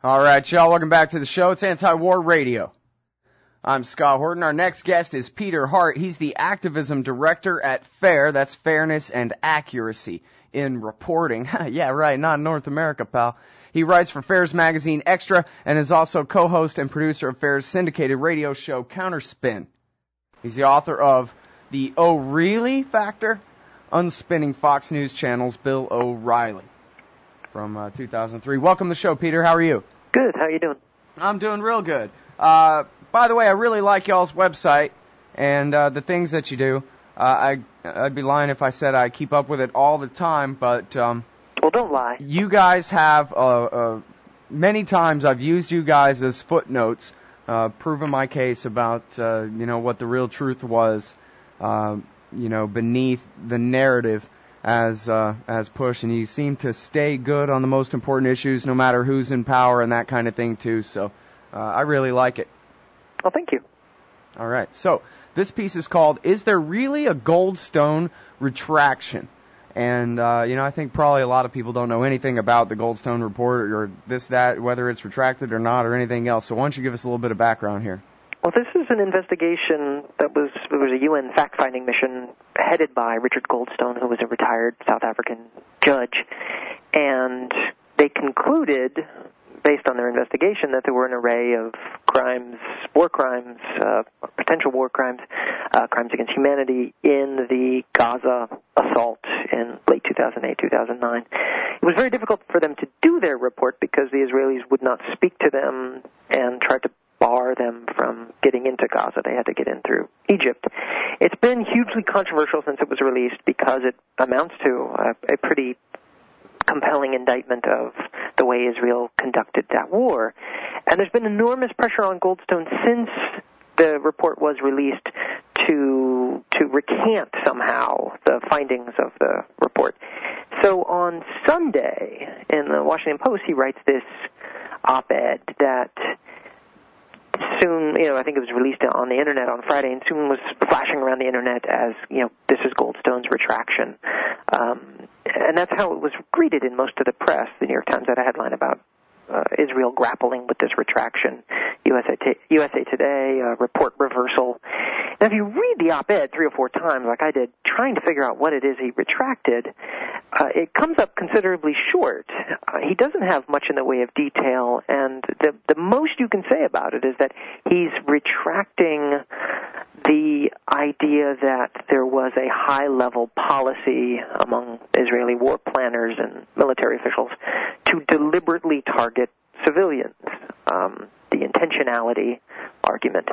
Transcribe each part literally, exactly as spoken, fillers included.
All right, y'all, welcome back to the show. It's Anti-War Radio. I'm Scott Horton. Our next guest is Peter Hart. He's the activism director at FAIR, that's Fairness and Accuracy in Reporting. Yeah, right, not North America, pal. He writes for FAIR's magazine Extra and is also co-host and producer of FAIR's syndicated radio show Counterspin. He's the author of The Oh Really Factor, Unspinning Fox News Channel's Bill O'Reilly from uh, two thousand three. Welcome to the show, Peter. How are you? Good. How are you doing? I'm doing real good. Uh, by the way, I really like y'all's website and uh, the things that you do. Uh, I, I'd be lying if I said I keep up with it all the time, but um, well, don't lie. You guys have uh, uh, many times I've used you guys as footnotes, uh, proving my case about uh, you know what the real truth was, uh, you know beneath the narrative as uh, as push, and you seem to stay good on the most important issues, no matter who's in power and that kind of thing too. So uh, I really like it. Well, thank you. All right. So this piece is called "Is There Really a Goldstone Retraction?" And uh, you know, I think probably a lot of people don't know anything about the Goldstone report or this, that, whether it's retracted or not, or anything else. So why don't you give us a little bit of background here? Well, this is an investigation that was, it was a U N fact-finding mission headed by Richard Goldstone, who was a retired South African judge. And they concluded, based on their investigation, that there were an array of crimes, war crimes, uh, potential war crimes, uh, crimes against humanity in the Gaza assault in late two thousand eight, two thousand nine. It was very difficult for them to do their report because the Israelis would not speak to them and tried to bar them from getting into Gaza. They had to get in through Egypt. It's been hugely controversial since it was released because it amounts to a, a pretty compelling indictment of the way Israel conducted that war. And there's been enormous pressure on Goldstone since the report was released to to recant somehow the findings of the report. So on Sunday in the Washington Post, he writes this op-ed that soon, you know, I think it was released on the Internet on Friday, and soon was flashing around the Internet as, you know, this is Goldstone's retraction. Um, and that's how it was greeted in most of the press. The New York Times had a headline about uh, Israel grappling with this retraction. U S A, T- U S A Today, uh, report reversal. Now, if you read the op-ed three or four times, like I did, trying to figure out what it is he retracted, uh, it comes up considerably short. Uh, he doesn't have much in the way of detail, and the the most you can say about it is that he's retracting the idea that there was a high-level policy among Israeli war planners and military officials to deliberately target civilians, um, the intentionality argument.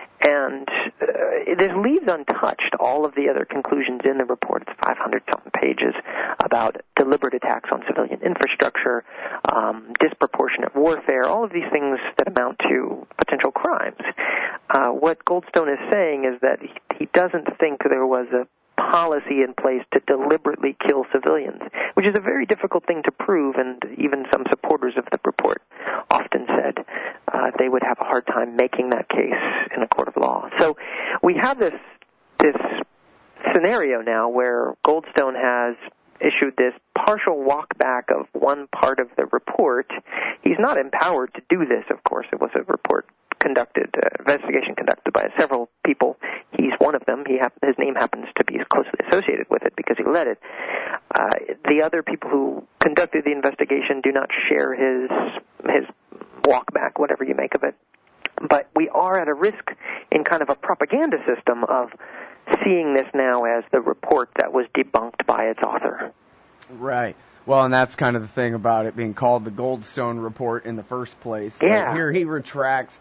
And uh, this leaves untouched all of the other conclusions in the report. It's five hundred something pages about deliberate attacks on civilian infrastructure, um, disproportionate warfare, all of these things that amount to potential crimes. Uh, what Goldstone is saying is that he, he doesn't think there was a policy in place to deliberately kill civilians, which is a very difficult thing to prove, and even some supporters of the report often said uh, they would have a hard time making that case in a court of law. So we have this this scenario now where Goldstone has issued this partial walkback of one part of the report. He's not empowered to do this, of course. It was a report conducted, uh, investigation conducted by several people. He's one of them. He hap- his name happens to be closely associated with it because he led it. Uh, the other people who conducted the investigation do not share his his walkback, whatever you make of it. But we are at a risk in kind of a propaganda system of seeing this now as the report that was debunked by its author. Right. Well, and that's kind of the thing about it being called the Goldstone Report in the first place. Yeah. Like here he retracts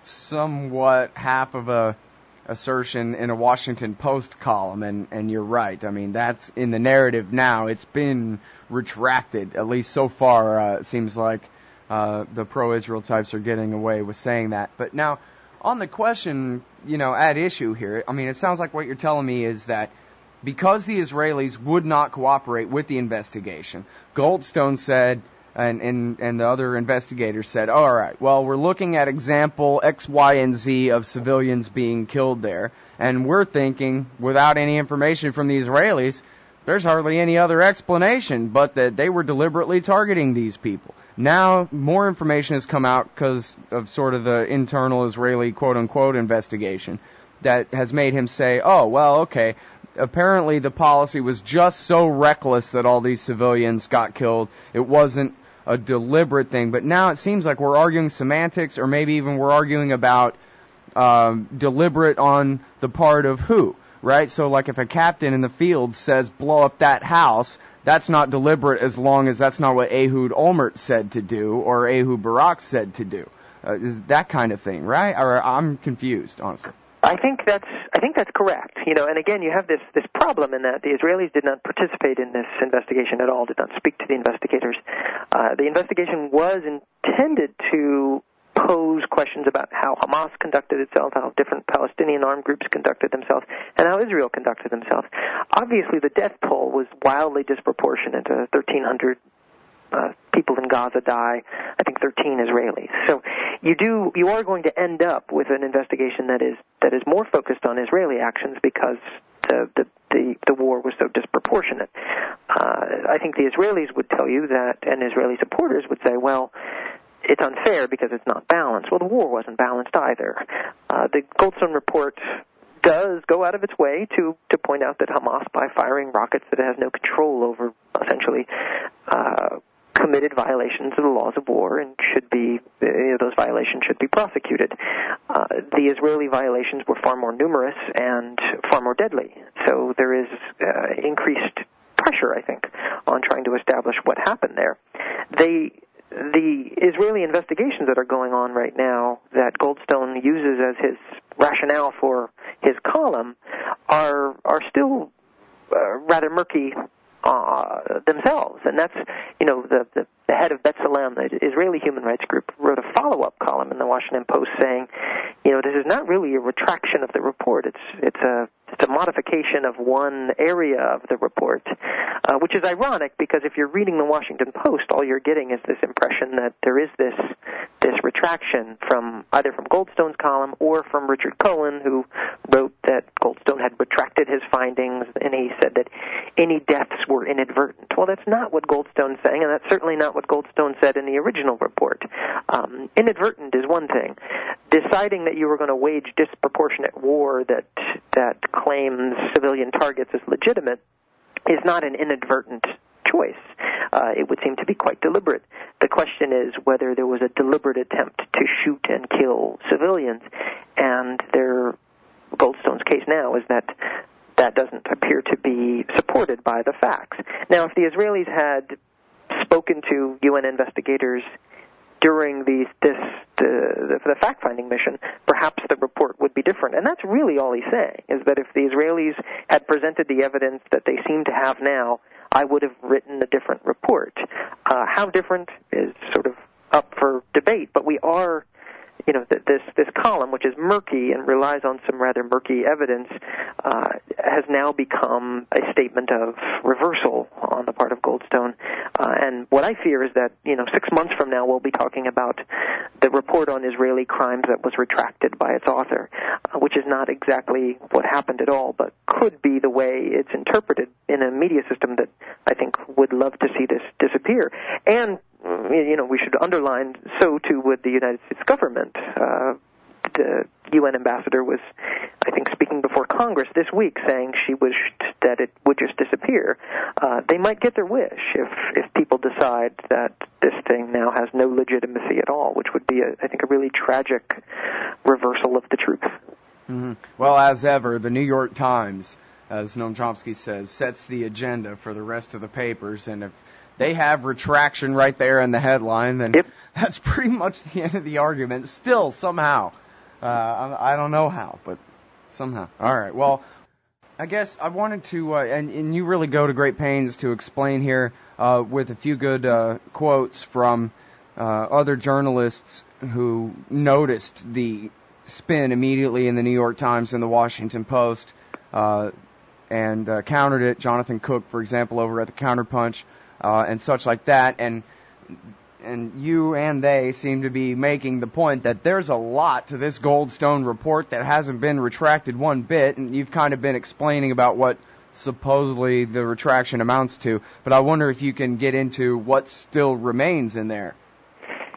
somewhat half of a assertion in a Washington Post column, and, and you're right. I mean, that's in the narrative now. It's been retracted, at least so far. Uh, it seems like uh, the pro-Israel types are getting away with saying that. But now, on the question, you know, at issue here, I mean, it sounds like what you're telling me is that because the Israelis would not cooperate with the investigation, Goldstone said, and, and, and the other investigators said, all right, well, we're looking at example X, Y, and Z of civilians being killed there, and we're thinking, without any information from the Israelis, there's hardly any other explanation but that they were deliberately targeting these people. Now more information has come out because of sort of the internal Israeli quote-unquote investigation that has made him say, oh, well, okay, apparently the policy was just so reckless that all these civilians got killed. It wasn't a deliberate thing. But now it seems like we're arguing semantics, or maybe even we're arguing about um, deliberate on the part of who, right? So like if a captain in the field says blow up that house, that's not deliberate as long as that's not what Ehud Olmert said to do or Ehud Barak said to do. Uh, is that kind of thing, right? Or I'm confused, honestly. I think that's I think that's correct. You know, and again, you have this this problem in that the Israelis did not participate in this investigation at all, did not speak to the investigators. Uh, the investigation was intended to pose questions about how Hamas conducted itself, how different Palestinian armed groups conducted themselves, and how Israel conducted themselves. Obviously, the death toll was wildly disproportionate. Uh, thirteen hundred uh, people in Gaza die. I think thirteen Israelis. So you do you are going to end up with an investigation that is that is more focused on Israeli actions because the the the, the war was so disproportionate. Uh, I think the Israelis would tell you that, and Israeli supporters would say, well, it's unfair because it's not balanced. Well, the war wasn't balanced either. Uh, the Goldstone report does go out of its way to, to point out that Hamas, by firing rockets that it has no control over, essentially, uh, committed violations of the laws of war and should be, uh, those violations should be prosecuted. Uh, the Israeli violations were far more numerous and far more deadly. So there is uh, increased pressure, I think, on trying to establish what happened there. They... The Israeli investigations that are going on right now that Goldstone uses as his rationale for his column are are still uh, rather murky uh, themselves. And that's, you know, the, the, the head of B'Tselem, the Israeli human rights group, wrote a follow-up column in the Washington Post saying, you know, this is not really a retraction of the report. It's it's a It's a modification of one area of the report, uh, which is ironic because if you're reading the Washington Post, all you're getting is this impression that there is this this retraction from either from Goldstone's column or from Richard Cohen, who wrote that Goldstone had retracted his findings, and he said that any deaths were inadvertent. Well, that's not what Goldstone's saying, and that's certainly not what Goldstone said in the original report. Um, inadvertent is one thing. Deciding that you were going to wage disproportionate war that that claims civilian targets as legitimate is not an inadvertent choice. Uh, it would seem to be quite deliberate. The question is whether there was a deliberate attempt to shoot and kill civilians, and their Goldstone's case now is that that doesn't appear to be supported by the facts. Now, if the Israelis had spoken to U N investigators during the, this the, the fact-finding mission, perhaps the report would be different. And that's really all he's saying, is that if the Israelis had presented the evidence that they seem to have now, I would have written a different report. Uh, how different is sort of up for debate, but we are, you know, th- this this column, which is murky and relies on some rather murky evidence, uh, has now become a statement of reversal on the part of Goldstone. Uh, and what I fear is that, you know, six months from now we'll be talking about the report on Israeli crimes that was retracted by its author, uh, which is not exactly what happened at all, but could be the way it's interpreted in a media system that I think would love to see this disappear. And you know, we should underline, so too would the United States government. Uh, the U N ambassador was, I think, speaking before Congress this week saying she wished that it would just disappear. Uh, they might get their wish if, if people decide that this thing now has no legitimacy at all, which would be, a, I think, a really tragic reversal of the truth. Mm-hmm. Well, as ever, the New York Times, as Noam Chomsky says, sets the agenda for the rest of the papers, and if they have retraction right there in the headline, then yep. That's pretty much the end of the argument. Still, somehow. Uh, I, I don't know how, but somehow. All right, well, I guess I wanted to, uh, and, and you really go to great pains to explain here uh, with a few good uh, quotes from uh, other journalists who noticed the spin immediately in the New York Times and the Washington Post uh, and uh, countered it. Jonathan Cook, for example, over at the Counterpunch. Uh, and such like that, and and you and they seem to be making the point that there's a lot to this Goldstone report that hasn't been retracted one bit, and you've kind of been explaining about what supposedly the retraction amounts to, but I wonder if you can get into what still remains in there.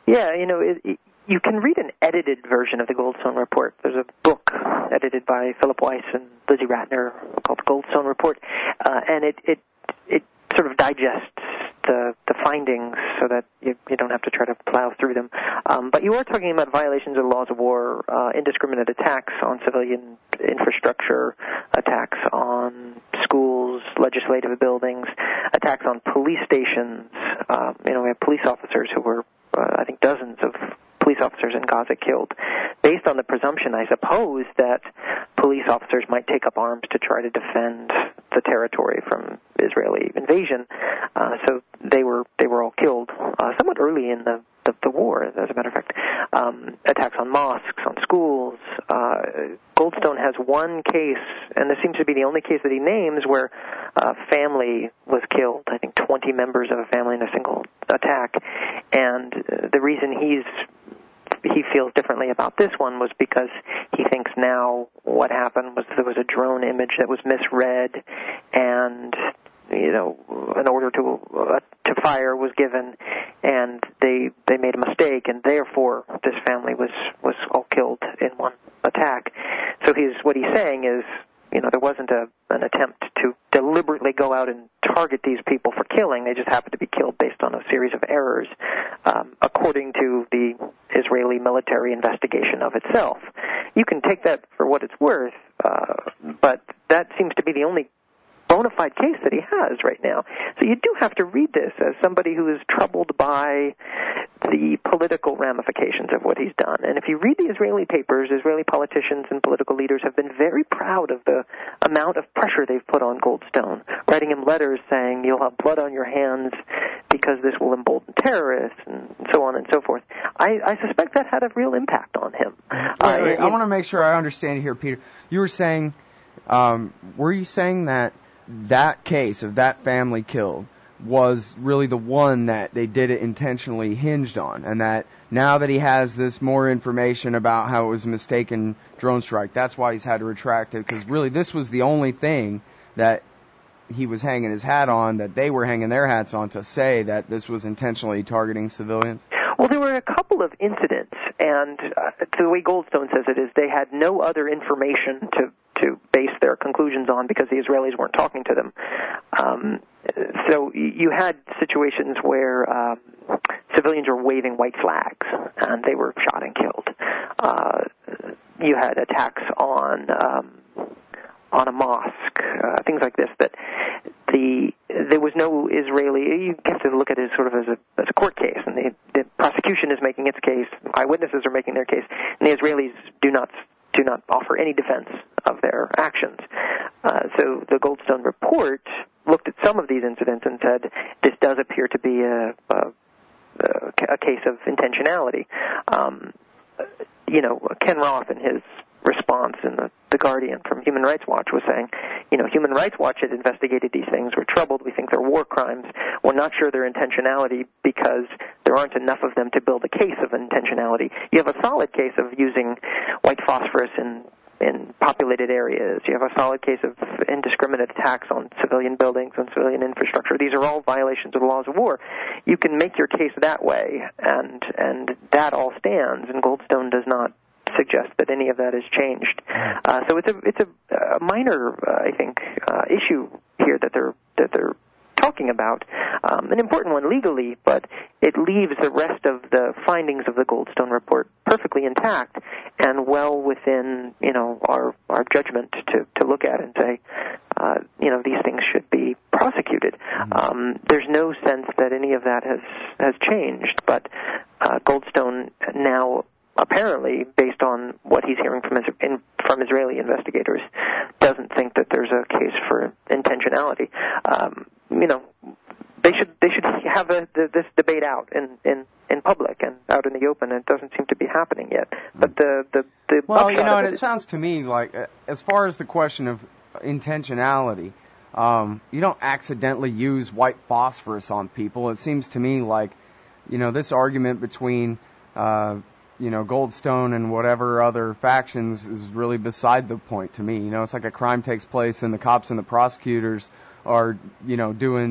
Yeah, you know, it, it, you can read an edited version of the Goldstone Report. There's a book edited by Philip Weiss and Lizzie Ratner called the Goldstone Report, uh, and it, it it sort of digests the the findings so that you, you don't have to try to plow through them. Um, but you are talking about violations of the laws of war, uh, indiscriminate attacks on civilian infrastructure, attacks on schools, legislative buildings, attacks on police stations. Uh, you know, we have police officers who were, uh, I think, dozens of police officers in Gaza killed, based on the presumption, I suppose, that police officers might take up arms to try to defend the territory from Israeli invasion. Uh, so they were they were all killed uh, somewhat early in the, the, the war, as a matter of fact. Um, attacks on mosques, on schools. Uh, Goldstone has one case, and this seems to be the only case that he names, where a family was killed, I think twenty members of a family in a single attack. And uh, the reason he's he feels differently about this one was because he thinks now what happened was there was a drone image that was misread, and you know, an order to uh, to fire was given, and they they made a mistake, and therefore this family was was all killed in one attack. So he's what he's saying is, you know, there wasn't a an attempt to deliberately go out and target these people for killing. They just happened to be killed based on a series of errors, um, according to the Israeli military investigation of itself. You can take that for what it's worth, uh, but that seems to be the only bona fide case that he has right now. So you do have to read this as somebody who is troubled by the political ramifications of what he's done. And if you read the Israeli papers, Israeli politicians and political leaders have been very proud of the amount of pressure they've put on Goldstone, writing him letters saying, you'll have blood on your hands because this will embolden terrorists, and so on and so forth. I, I suspect that had a real impact on him. Wait, wait, uh, I want to make sure I understand here, Peter. You were saying, um, were you saying that that case of that family killed was really the one that they did it intentionally hinged on, and that now that he has this more information about how it was a mistaken drone strike, that's why he's had to retract it, because really this was the only thing that he was hanging his hat on, that they were hanging their hats on, to say that this was intentionally targeting civilians? Well, there were a couple of incidents, and uh, the way Goldstone says it is they had no other information to to base their conclusions on because the Israelis weren't talking to them. Um, so you had situations where um, civilians were waving white flags, and they were shot and killed. Uh, you had attacks on um, on a mosque, uh, things like this. That the there was no Israeli. You have to look at it sort of as a as a court case, and the, the prosecution is making its case. Eyewitnesses are making their case, and the Israelis do not do not offer any defense of their actions. Uh, so the Goldstone report looked at some of these incidents and said this does appear to be a, a, a case of intentionality. Um, you know, Ken Roth in his response in the, the Guardian from Human Rights Watch was saying, you know, Human Rights Watch had investigated these things. We're troubled. We think they're war crimes. We're not sure their intentionality because there aren't enough of them to build a case of intentionality. You have a solid case of using white phosphorus in in populated areas. You have a solid case of indiscriminate attacks on civilian buildings and civilian infrastructure. These are all violations of the laws of war. You can make your case that way, and and that all stands, and Goldstone does not suggest that any of that has changed. Uh, so it's a it's a, a minor, uh, I think, uh, issue here that they're that they're talking about, um, an important one legally, but it leaves the rest of the findings of the Goldstone report perfectly intact and well within, you know, our our judgment to to look at and say, uh, you know, these things should be prosecuted. Mm-hmm. Um, there's no sense that any of that has has changed, but uh, Goldstone now, apparently, based on what he's hearing from his, in, from Israeli investigators, doesn't think that there's a case for intentionality. Um, you know, they should they should have a, the, this debate out in, in, in public and out in the open. And it doesn't seem to be happening yet. But the the, the well, you know, and it, it sounds to me like, uh, as far as the question of intentionality, um, you don't accidentally use white phosphorus on people. It seems to me like, you know, this argument between uh, you know, Goldstone and whatever other factions is really beside the point to me. You know, it's like a crime takes place and the cops and the prosecutors are, you know, doing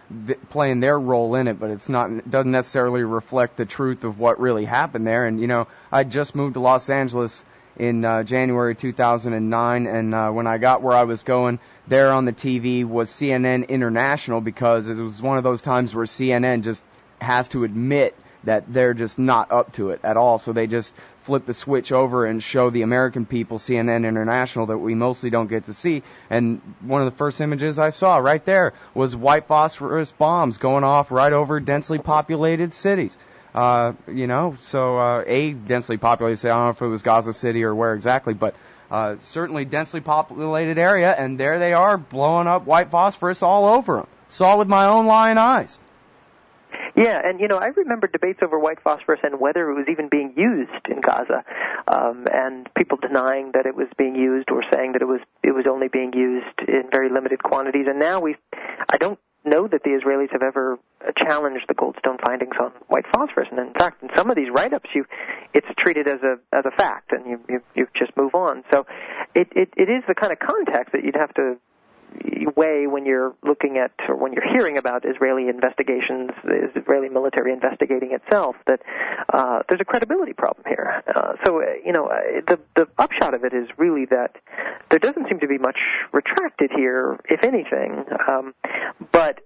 th- playing their role in it, but it's not, it doesn't necessarily reflect the truth of what really happened there. And, you know, I just moved to Los Angeles in uh, January two thousand nine, and uh, when I got where I was going, there on the T V was C N N International, because it was one of those times where C N N just has to admit that they're just not up to it at all. So they just flip the switch over and show the American people C N N International that we mostly don't get to see. And one of the first images I saw right there was white phosphorus bombs going off right over densely populated cities. Uh, you know, so uh, a densely populated city, I don't know if it was Gaza City or where exactly, but uh, certainly densely populated area, and there they are blowing up white phosphorus all over them. Saw with my own lying eyes. Yeah, and, you know, I remember debates over white phosphorus and whether it was even being used in Gaza, um, and people denying that it was being used or saying that it was it was only being used in very limited quantities. And now we, I don't know that the Israelis have ever challenged the Goldstone findings on white phosphorus. And in fact, in some of these write-ups, you, it's treated as a as a fact, and you you, you just move on. So it, it it is the kind of context that you'd have to weigh when you're looking at, or when you're hearing about Israeli investigations, the Israeli military investigating itself, that uh, there's a credibility problem here. Uh, so, uh, you know, uh, the, the upshot of it is really that there doesn't seem to be much retracted here, if anything, um, but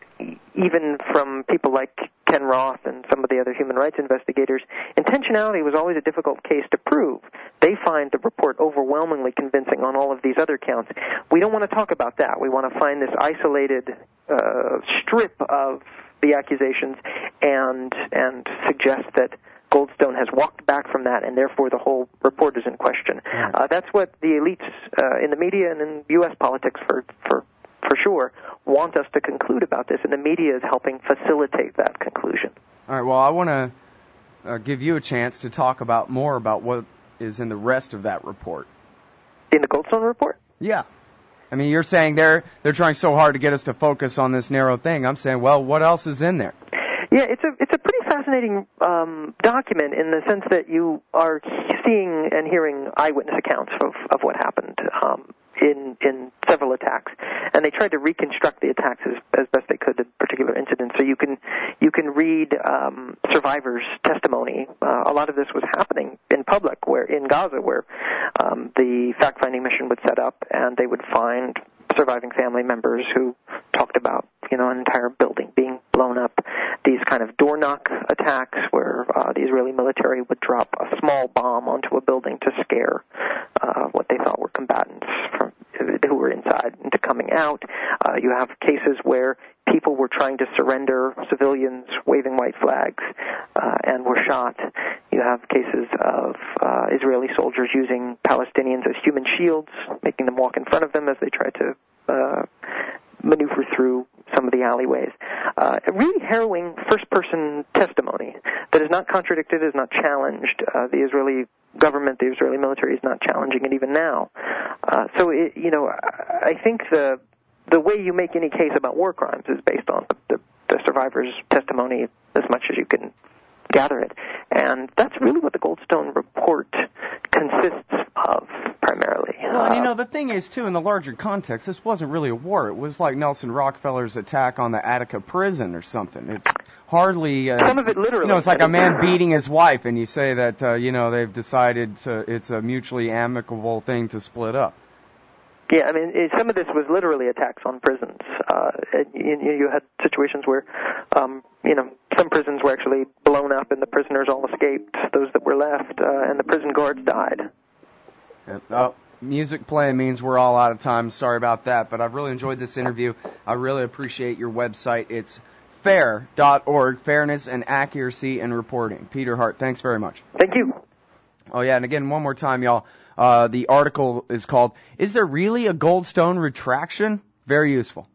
even from people like Ken Roth and some of the other human rights investigators, intentionality was always a difficult case to prove. They find the report overwhelmingly convincing on all of these other counts. We don't want to talk about that. We want to find this isolated uh, strip of the accusations and and suggest that Goldstone has walked back from that, and therefore the whole report is in question. Uh, that's what the elites uh, in the media and in U S politics, for for for sure, want us to conclude about this, and the media is helping facilitate that conclusion. All right, well, I want to uh, give you a chance to talk about more about what is in the rest of that report. In the Goldstone report? Yeah. I mean, you're saying they're they're trying so hard to get us to focus on this narrow thing. I'm saying, well, what else is in there? Yeah, it's a it's a pretty fascinating um, document in the sense that you are seeing and hearing eyewitness accounts of, of what happened um, in in several attacks, and they tried to reconstruct the attacks as, as best they could in particular incidents. So you can you can read um, survivors' testimony. Uh, a lot of this was happening in public, where in Gaza, where um, the fact-finding mission would set up, and they would find surviving family members who talked about, you know, an entire building being blown up. These kind of door knock attacks where uh, the Israeli military would drop a small bomb onto a building to scare uh, what they thought were combatants from who were inside into coming out. Uh, you have cases where people were trying to surrender, civilians waving white flags, uh, and were shot. You have cases of uh, Israeli soldiers using Palestinians as human shields, making them walk in front of them as they tried to uh, maneuver through some of the alleyways. Uh, a really harrowing first-person testimony that is not contradicted, is not challenged. Uh, the Israeli government, the Israeli military is not challenging it even now. Uh, so, it, you know, I think the the way you make any case about war crimes is based on the, the, the survivors' testimony as much as you can gather it. And that's really what the Goldstone report consists of, primarily. Well, and you know, the thing is, too, in the larger context, this wasn't really a war. It was like Nelson Rockefeller's attack on the Attica prison or something. It's hardly... Uh, Some of it literally. You know, it's like a man beating his wife, and you say that, uh, you know, they've decided to, it's a mutually amicable thing to split up. Yeah, I mean, it, some of this was literally attacks on prisons. Uh, you, you had situations where, um, you know, some prisons were actually blown up and the prisoners all escaped, those that were left, uh, and the prison guards died. Yeah. Oh, music playing means we're all out of time. Sorry about that, but I've really enjoyed this interview. I really appreciate your website. It's fair dot org, Fairness and Accuracy in Reporting. Peter Hart, thanks very much. Thank you. Oh, yeah, and again, one more time, y'all. Uh, the article is called, Is There Really a Goldstone Retraction? Very useful.